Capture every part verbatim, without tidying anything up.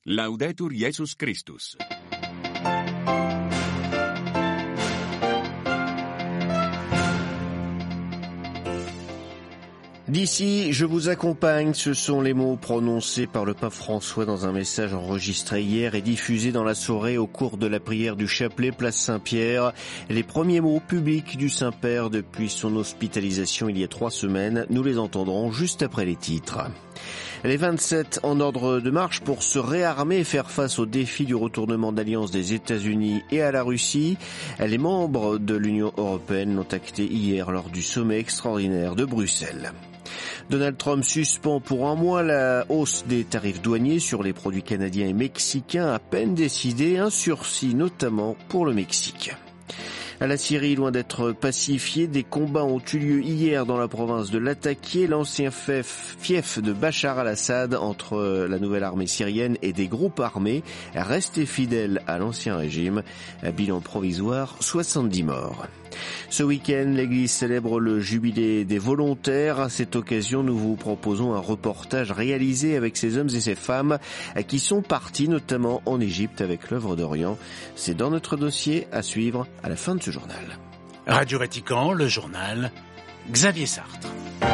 Laudetur Jesus Christus. D'ici, je vous accompagne, ce sont les mots prononcés par le pape François dans un message enregistré hier et diffusé dans la soirée au cours de la prière du chapelet place Saint-Pierre. Les premiers mots publics du Saint-Père depuis son hospitalisation il y a trois semaines, nous les entendrons juste après les titres. Les vingt-sept en ordre de marche pour se réarmer et faire face au défi du retournement d'alliance des États-Unis et à la Russie. Les membres de l'Union européenne l'ont acté hier lors du sommet extraordinaire de Bruxelles. Donald Trump suspend pour un mois la hausse des tarifs douaniers sur les produits canadiens et mexicains, à peine décidé, un sursis notamment pour le Mexique. À la Syrie, loin d'être pacifiée, des combats ont eu lieu hier dans la province de Latakia, l'ancien fief, fief de Bachar al-Assad, entre la nouvelle armée syrienne et des groupes armés restés fidèles à l'ancien régime. Bilan provisoire, soixante-dix morts. Ce week-end, l'Église célèbre le jubilé des volontaires. À cette occasion, nous vous proposons un reportage réalisé avec ces hommes et ces femmes qui sont partis notamment en Égypte avec l'œuvre d'Orient. C'est dans notre dossier à suivre à la fin de ce journal. Radio Vatican, le journal, Xavier Sartre.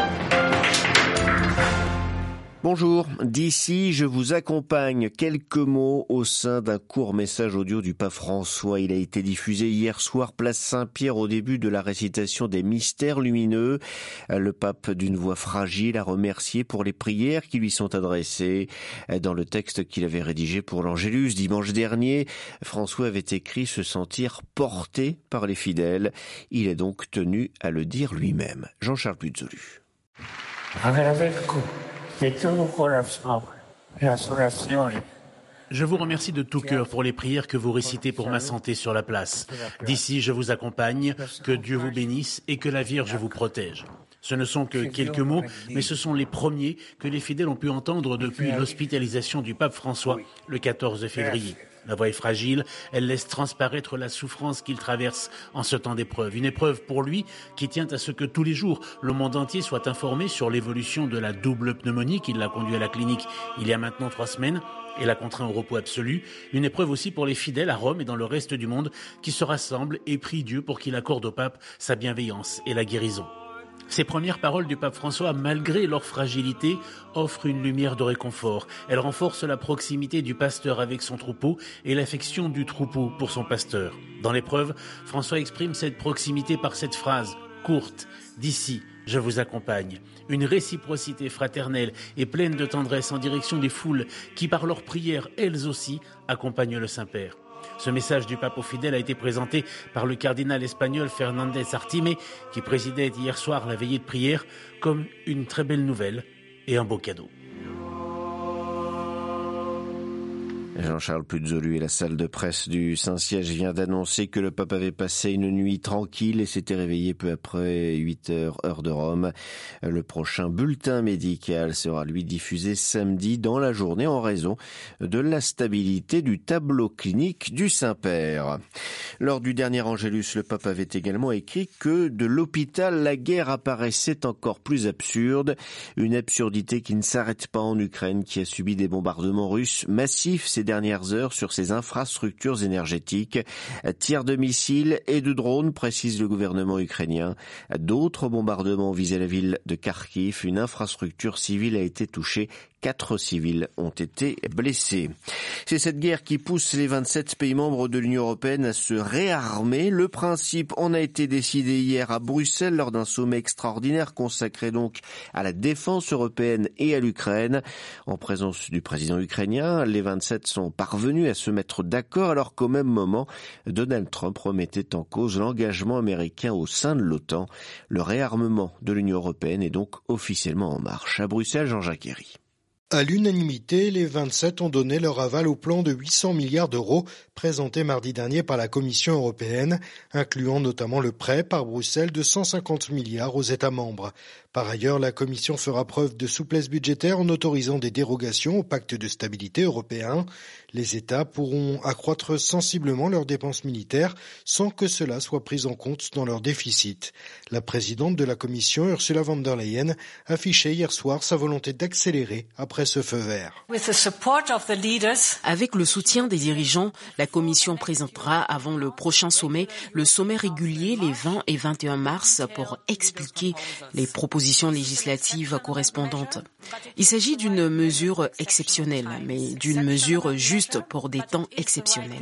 Bonjour, d'ici je vous accompagne. Quelques mots au sein d'un court message audio du pape François. Il a été diffusé hier soir place Saint-Pierre au début de la récitation des mystères lumineux. Le pape, d'une voix fragile, a remercié pour les prières qui lui sont adressées. Dans le texte qu'il avait rédigé pour l'Angélus dimanche dernier, François avait écrit se sentir porté par les fidèles. Il est donc tenu à le dire lui-même. Jean-Charles Puzzolu. Je vous remercie de tout cœur pour les prières que vous récitez pour ma santé sur la place. D'ici, je vous accompagne, que Dieu vous bénisse et que la Vierge vous protège. Ce ne sont que quelques mots, mais ce sont les premiers que les fidèles ont pu entendre depuis l'hospitalisation du pape François le quatorze février. La voix est fragile, elle laisse transparaître la souffrance qu'il traverse en ce temps d'épreuve. Une épreuve pour lui qui tient à ce que tous les jours, le monde entier soit informé sur l'évolution de la double pneumonie qui l'a conduit à la clinique il y a maintenant trois semaines et l'a contraint au repos absolu. Une épreuve aussi pour les fidèles à Rome et dans le reste du monde qui se rassemblent et prient Dieu pour qu'il accorde au pape sa bienveillance et la guérison. Ces premières paroles du pape François, malgré leur fragilité, offrent une lumière de réconfort. Elles renforcent la proximité du pasteur avec son troupeau et l'affection du troupeau pour son pasteur. Dans l'épreuve, François exprime cette proximité par cette phrase courte « D'ici, je vous accompagne ». Une réciprocité fraternelle et pleine de tendresse en direction des foules qui, par leurs prières, elles aussi, accompagnent le Saint-Père. Ce message du pape aux fidèles a été présenté par le cardinal espagnol Fernández Artime, qui présidait hier soir la veillée de prière, comme une très belle nouvelle et un beau cadeau. Jean-Charles Puzzolu et la salle de presse du Saint-Siège vient d'annoncer que le pape avait passé une nuit tranquille et s'était réveillé peu après huit heures, heure de Rome. Le prochain bulletin médical sera lui diffusé samedi dans la journée en raison de la stabilité du tableau clinique du Saint-Père. Lors du dernier Angélus, le pape avait également écrit que de l'hôpital, la guerre apparaissait encore plus absurde. Une absurdité qui ne s'arrête pas en Ukraine, qui a subi des bombardements russes massifs ces dernières heures sur ses infrastructures énergétiques. Tirs de missiles et de drones, précise le gouvernement ukrainien. D'autres bombardements visaient la ville de Kharkiv. Une infrastructure civile a été touchée. Quatre civils ont été blessés. C'est cette guerre qui pousse les vingt-sept pays membres de l'Union européenne à se réarmer. Le principe en a été décidé hier à Bruxelles lors d'un sommet extraordinaire consacré donc à la défense européenne et à l'Ukraine. En présence du président ukrainien, les vingt-sept sont parvenus à se mettre d'accord alors qu'au même moment, Donald Trump remettait en cause l'engagement américain au sein de l'OTAN. Le réarmement de l'Union européenne est donc officiellement en marche. À Bruxelles, Jean-Jacques Herry. À l'unanimité, les vingt-sept ont donné leur aval au plan de huit cents milliards d'euros présenté mardi dernier par la Commission européenne, incluant notamment le prêt par Bruxelles de cent cinquante milliards aux États membres. Par ailleurs, la Commission fera preuve de souplesse budgétaire en autorisant des dérogations au pacte de stabilité européen. Les États pourront accroître sensiblement leurs dépenses militaires sans que cela soit pris en compte dans leur déficit. La présidente de la Commission, Ursula von der Leyen, affichait hier soir sa volonté d'accélérer après ce feu vert. Avec le soutien des dirigeants, la Commission présentera avant le prochain sommet le sommet régulier les vingt et vingt et un mars pour expliquer les propositions législatives correspondantes. Il s'agit d'une mesure exceptionnelle, mais d'une mesure juste pour des temps exceptionnels.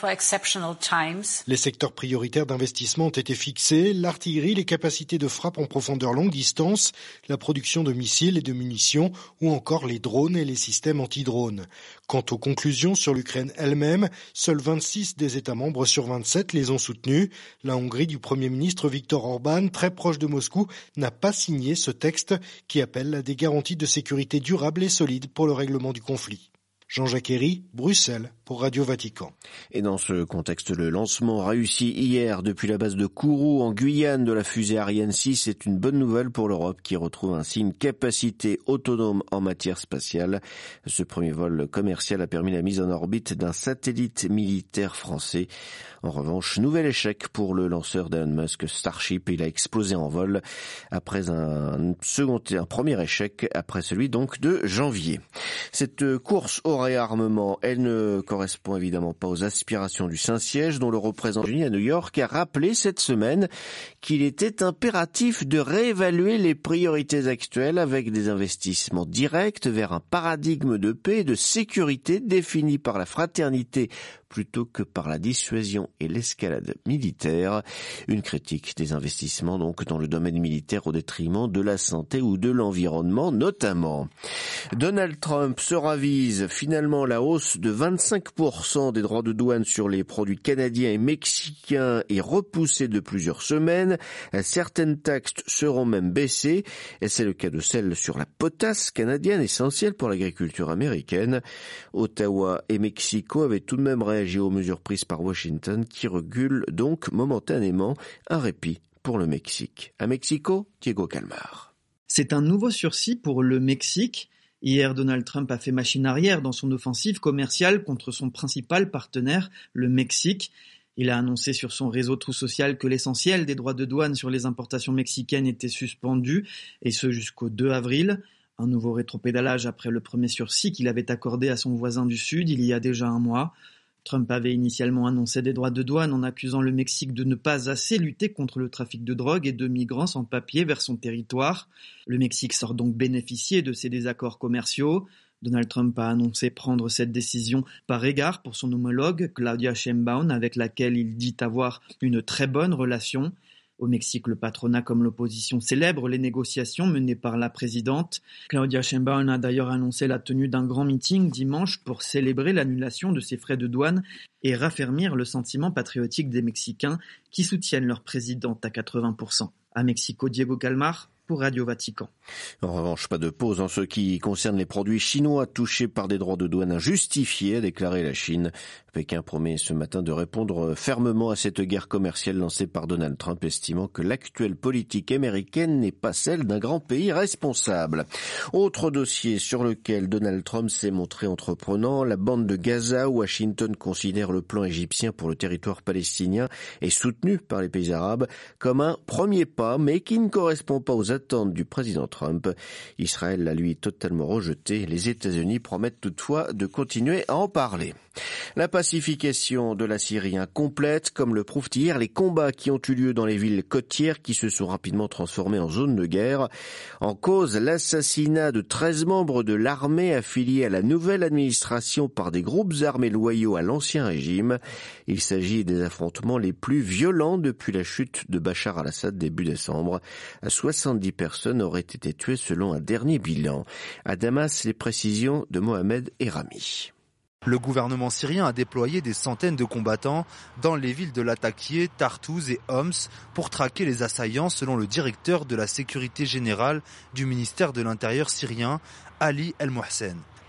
Les secteurs prioritaires d'investissement ont été fixés, l'artillerie, les capacités de frappe en profondeur longue distance, la production de missiles et de munitions ou encore les drones et les systèmes anti-drones. Quant aux conclusions sur l'Ukraine elle-même, seuls vingt-six des États membres sur vingt-sept les ont soutenues. La Hongrie du Premier ministre Viktor Orban, très proche de Moscou, n'a pas signé ce texte qui appelle à des garanties de sécurité durables et solides pour le règlement du conflit. Jean-Jacques Herry, Bruxelles, pour Radio Vatican. Et dans ce contexte, le lancement réussi hier depuis la base de Kourou en Guyane de la fusée Ariane six est une bonne nouvelle pour l'Europe qui retrouve ainsi une capacité autonome en matière spatiale. Ce premier vol commercial a permis la mise en orbite d'un satellite militaire français. En revanche, nouvel échec pour le lanceur d'Elon Musk Starship. Il a explosé en vol après un second, un premier échec après celui donc de janvier. Cette course au réarmement, elle ne correspond évidemment pas aux aspirations du Saint-Siège, dont le représentant à New York a rappelé cette semaine qu'il était impératif de réévaluer les priorités actuelles avec des investissements directs vers un paradigme de paix et de sécurité défini par la fraternité plutôt que par la dissuasion et l'escalade militaire. Une critique des investissements donc dans le domaine militaire au détriment de la santé ou de l'environnement notamment. Donald Trump se ravise. Finalement, la hausse de vingt-cinq pour cent des droits de douane sur les produits canadiens et mexicains est repoussée de plusieurs semaines. Certaines taxes seront même baissées. Et c'est le cas de celle sur la potasse canadienne, essentielle pour l'agriculture américaine. Ottawa et Mexico avaient tout de même réagi aux mesures prises par Washington qui régulent donc momentanément un répit pour le Mexique. À Mexico, Diego Calmar. C'est un nouveau sursis pour le Mexique. Hier, Donald Trump a fait machine arrière dans son offensive commerciale contre son principal partenaire, le Mexique. Il a annoncé sur son réseau Truth Social que l'essentiel des droits de douane sur les importations mexicaines était suspendu, et ce jusqu'au deux avril. Un nouveau rétropédalage après le premier sursis qu'il avait accordé à son voisin du Sud il y a déjà un mois. Trump avait initialement annoncé des droits de douane en accusant le Mexique de ne pas assez lutter contre le trafic de drogue et de migrants sans papier vers son territoire. Le Mexique sort donc bénéficier de ces désaccords commerciaux. Donald Trump a annoncé prendre cette décision par égard pour son homologue Claudia Sheinbaum, avec laquelle il dit avoir une très bonne relation. Au Mexique, le patronat comme l'opposition célèbrent les négociations menées par la présidente. Claudia Sheinbaum a d'ailleurs annoncé la tenue d'un grand meeting dimanche pour célébrer l'annulation de ses frais de douane et raffermir le sentiment patriotique des Mexicains qui soutiennent leur présidente à quatre-vingts pour cent. À Mexico, Diego Calmar pour Radio Vatican. En revanche, pas de pause en ce qui concerne les produits chinois touchés par des droits de douane injustifiés, a déclaré la Chine. Pékin promet ce matin de répondre fermement à cette guerre commerciale lancée par Donald Trump, estimant que l'actuelle politique américaine n'est pas celle d'un grand pays responsable. Autre dossier sur lequel Donald Trump s'est montré entreprenant, la bande de Gaza. Washington considère le plan égyptien pour le territoire palestinien et soutenu par les pays arabes comme un premier pas, mais qui ne correspond pas aux attentes du président Trump. Israël l'a lui totalement rejeté. Les États-Unis promettent toutefois de continuer à en parler. La pacification de la Syrie incomplète, comme le prouvent hier les combats qui ont eu lieu dans les villes côtières qui se sont rapidement transformées en zone de guerre. En cause, l'assassinat de treize membres de l'armée affiliés à la nouvelle administration par des groupes armés loyaux à l'ancien régime. Il s'agit des affrontements les plus violents depuis la chute de Bachar al-Assad début décembre. soixante-dix personnes auraient été tuées selon un dernier bilan. À Damas, les précisions de Mohamed Erami. Le gouvernement syrien a déployé des centaines de combattants dans les villes de Latakia, Tartouz et Homs pour traquer les assaillants, selon le directeur de la sécurité générale du ministère de l'Intérieur syrien, Ali El Mohsen.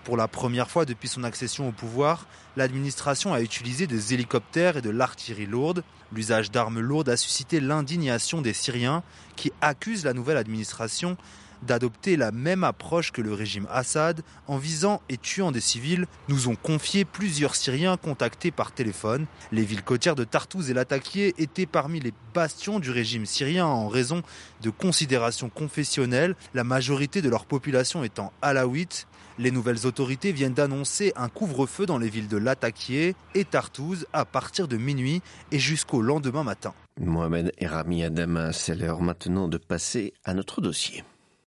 Pour la première fois depuis son accession au pouvoir, l'administration a utilisé des hélicoptères et de l'artillerie lourde. L'usage d'armes lourdes a suscité l'indignation des Syriens qui accusent la nouvelle administration d'adopter la même approche que le régime Assad en visant et tuant des civils, nous ont confié plusieurs Syriens contactés par téléphone. Les villes côtières de Tartouz et Latakia étaient parmi les bastions du régime syrien en raison de considérations confessionnelles, la majorité de leur population étant alaouite. Les nouvelles autorités viennent d'annoncer un couvre-feu dans les villes de Latakia et Tartouz à partir de minuit et jusqu'au lendemain matin. Mohamed Erami Adama, c'est l'heure maintenant de passer à notre dossier.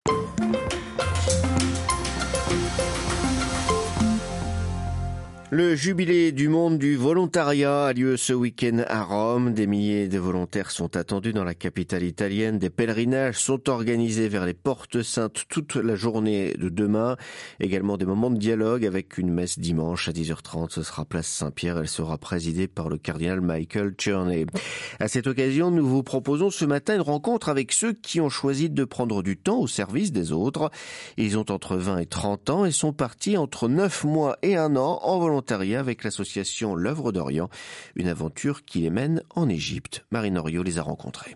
Le jubilé du monde du volontariat a lieu ce week-end à Rome. Des milliers de volontaires sont attendus dans la capitale italienne. Des pèlerinages sont organisés vers les portes saintes toute la journée de demain. Également des moments de dialogue avec une messe dimanche à dix heures trente. Ce sera place Saint-Pierre. Elle sera présidée par le cardinal Michael Czerny. À cette occasion, nous vous proposons ce matin une rencontre avec ceux qui ont choisi de prendre du temps au service des autres. Ils ont entre vingt et trente ans et sont partis entre neuf mois et un an en volontariat avec l'association L'Œuvre d'Orient, une aventure qui les mène en Égypte. Marine Oriot les a rencontrés.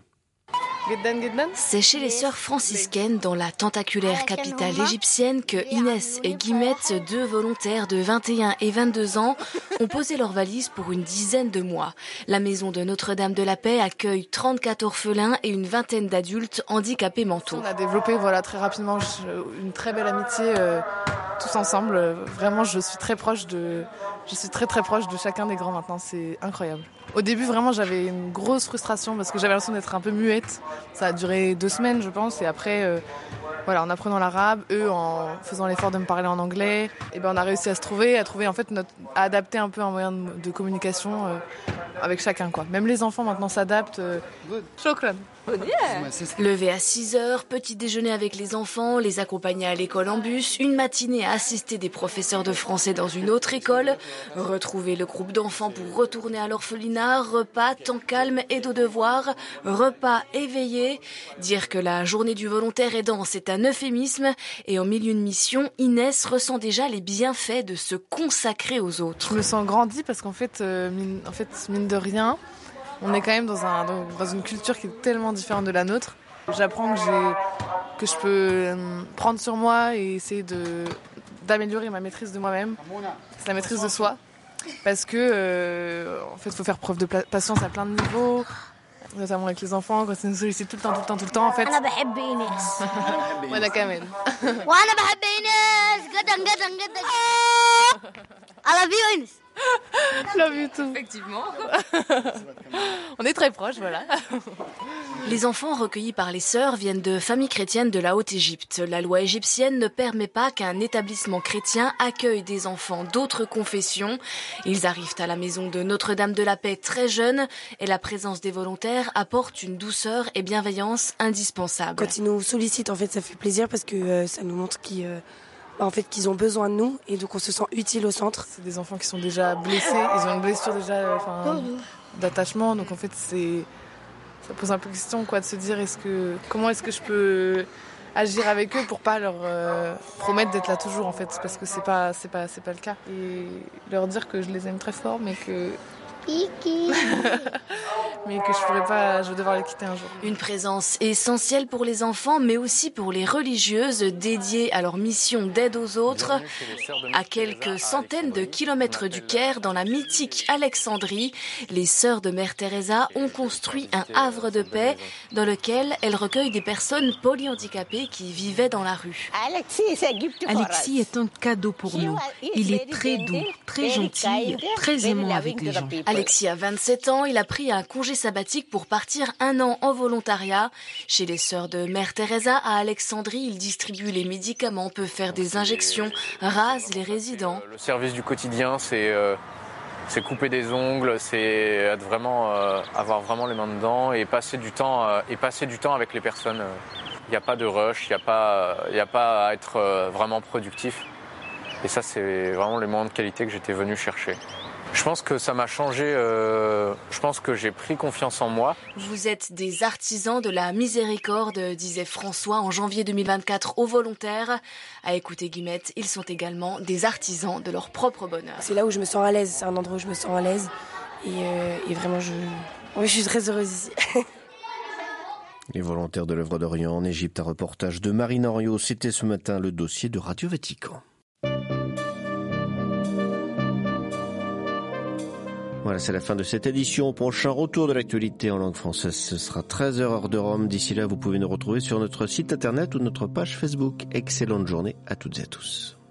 C'est chez les sœurs franciscaines dans la tentaculaire capitale égyptienne que Inès et Guimette, deux volontaires de vingt et un et vingt-deux ans, ont posé leurs valises pour une dizaine de mois. La maison de Notre-Dame de la Paix accueille trente-quatre orphelins et une vingtaine d'adultes handicapés mentaux. On a développé voilà, très rapidement une très belle amitié euh, tous ensemble. Vraiment, je suis très proche de, je suis très très proche de chacun des grands maintenant. C'est incroyable. Au début, vraiment, j'avais une grosse frustration parce que j'avais l'impression d'être un peu muette. Ça a duré deux semaines, je pense, et après, euh, voilà, en apprenant l'arabe, eux en faisant l'effort de me parler en anglais, et ben on a réussi à se trouver, à trouver en fait notre, à adapter un peu un moyen de, de communication euh, avec chacun, quoi. Même les enfants maintenant s'adaptent. Euh, Shukran. Lever à six heures, petit déjeuner avec les enfants, les accompagner à l'école en bus, une matinée à assister des professeurs de français dans une autre école, retrouver le groupe d'enfants pour retourner à l'orphelinat, repas, temps calme et de devoir, repas éveillé. Dire que la journée du volontaire aidant, c'est un euphémisme, et en milieu de mission, Inès ressent déjà les bienfaits de se consacrer aux autres. Je me sens grandie parce qu'en fait, euh, mine, en fait, mine de rien, on est quand même dans, un, dans une culture qui est tellement différente de la nôtre. J'apprends que, j'ai, que je peux prendre sur moi et essayer de, d'améliorer ma maîtrise de moi-même. C'est la maîtrise de soi. Parce que, euh, en fait, il faut faire preuve de patience à plein de niveaux, notamment avec les enfants, quand ils nous sollicitent tout le temps, tout le temps, tout le temps, en fait. أنا بحب إيناس. وأنا كمان. وأنا بحب إيناس جدا جدا جدا. I love you إيناس. Love you too. Effectivement. On est très proches, voilà. Les enfants recueillis par les sœurs viennent de familles chrétiennes de la Haute-Égypte. La loi égyptienne ne permet pas qu'un établissement chrétien accueille des enfants d'autres confessions. Ils arrivent à la maison de Notre-Dame de la Paix très jeunes et la présence des volontaires apporte une douceur et bienveillance indispensables. Quand ils nous sollicitent, en fait, ça fait plaisir parce que euh, ça nous montre qu'ils... Euh... En fait, qu'ils ont besoin de nous et donc on se sent utile au centre. C'est des enfants qui sont déjà blessés, ils ont une blessure déjà enfin, d'attachement, donc en fait c'est ça pose un peu question quoi de se dire est-ce que comment est-ce que je peux agir avec eux pour pas leur euh, promettre d'être là toujours en fait parce que c'est pas c'est pas c'est pas le cas et leur dire que je les aime très fort mais que mais que je pourrais pas, je vais devoir les quitter un jour. Une présence essentielle pour les enfants, mais aussi pour les religieuses dédiées à leur mission d'aide aux autres. À quelques centaines de kilomètres du Caire, dans la mythique Alexandrie, les sœurs de Mère Teresa ont construit un havre de paix dans lequel elles recueillent des personnes polyhandicapées qui vivaient dans la rue. Alexis est un cadeau pour nous. Il est très doux, très gentil, très aimant avec les gens. Alexis a vingt-sept ans, il a pris un congé sabbatique pour partir un an en volontariat. Chez les sœurs de Mère Teresa à Alexandrie, il distribue les médicaments, peut faire des injections, rase les résidents. Le service du quotidien, c'est, euh, c'est couper des ongles, c'est être vraiment, euh, avoir vraiment les mains dedans et passer du temps, euh, et passer du temps avec les personnes. Il n'y a pas de rush, il n'y a pas, il n'y a pas à être euh, vraiment productif. Et ça, c'est vraiment les moments de qualité que j'étais venu chercher. Je pense que ça m'a changé, euh, je pense que j'ai pris confiance en moi. Vous êtes des artisans de la miséricorde, disait François en janvier deux mille vingt-quatre aux volontaires. À écouter Guillemette, ils sont également des artisans de leur propre bonheur. C'est là où je me sens à l'aise, c'est un endroit où je me sens à l'aise. Et, euh, et vraiment, je, oui, je suis très heureuse ici. Les volontaires de l'œuvre d'Orient en Égypte, un reportage de Marine Henriot. C'était ce matin le dossier de Radio Vatican. Voilà, c'est la fin de cette édition. Au prochain retour de l'actualité en langue française, ce sera treize heures heure de Rome. D'ici là, vous pouvez nous retrouver sur notre site internet ou notre page Facebook. Excellente journée à toutes et à tous.